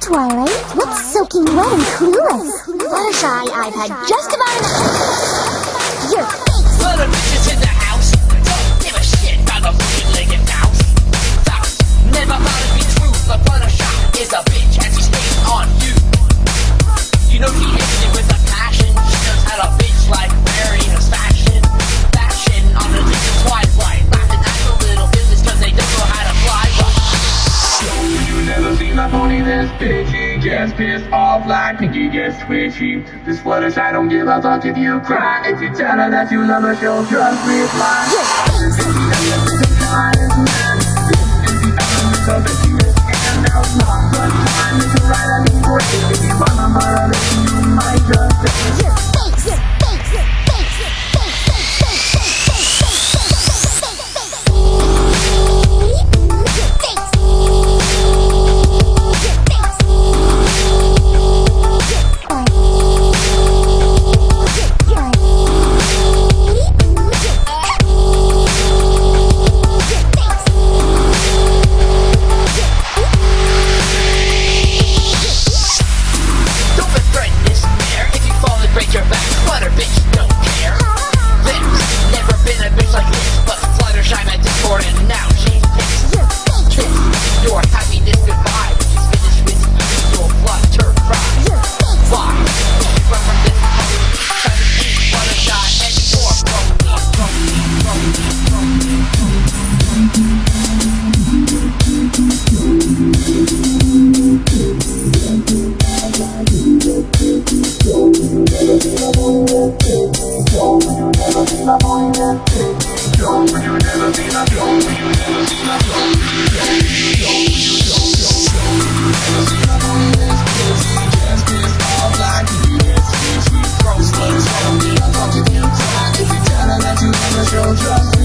Twilight. What's soaking wet and clueless? Fluttershy, I've had just about enough. You're fake. Lot of bitches in the house. Don't give a shit about the freaking-legged mouse. Fox never thought it'd be true, but Fluttershy is a bitch and she stays on you. You know she hits it with a passion. She knows how to bitch like wearing her fashion. Fashion on the ditch of Twilight. Laughing at the little business cause they don't know how to fly right. You never seen my pony this bitchy. Gets pissed off like Pinky gets twitchy. This Fluttershy don't give a fuck if you cry. If you tell her that you love her, she'll just reply. This is the honest man. This is the element of bitchiness. And now it's not the time to write a new break. If you want my mother, then you might just say You're fake. You're fake. You're fake. You're she'll just